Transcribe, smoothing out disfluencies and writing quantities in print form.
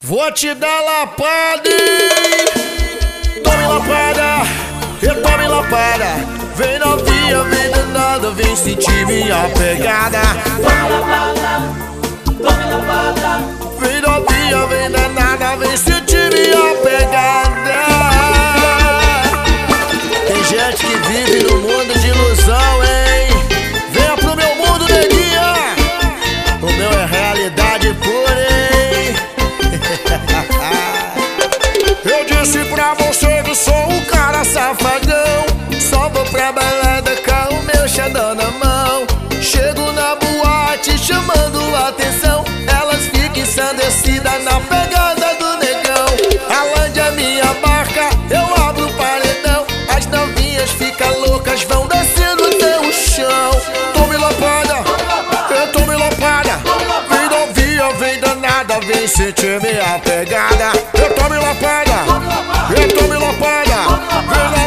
Vou te dar lapada, tome lapada, eu tome lapada. Vem novinha, vem danada, vem sentir minha pegada. Tome lapada, tome lapada. Vem novinha, vem danada, vem sentir minha pegada. Tem gente que vive no mundo de ilusão, hein? Venha pro meu mundo, neguinha. O meu é realidade pura, hein? Eu disse pra você que sou um cara safadão. Só vou pra balada com o meu xandão na mão. Chego na boate chamando a atenção. Elas ficam ensandecidas na pegada do negão. Alande a minha barca, eu abro o paredão. As novinhas ficam loucas, vão descendo até o chão. Tome lapada, eu tome lapada. Vem novinha, vem danada, vem sentir minha pegada. Eu tome lapada, eu tome lapada.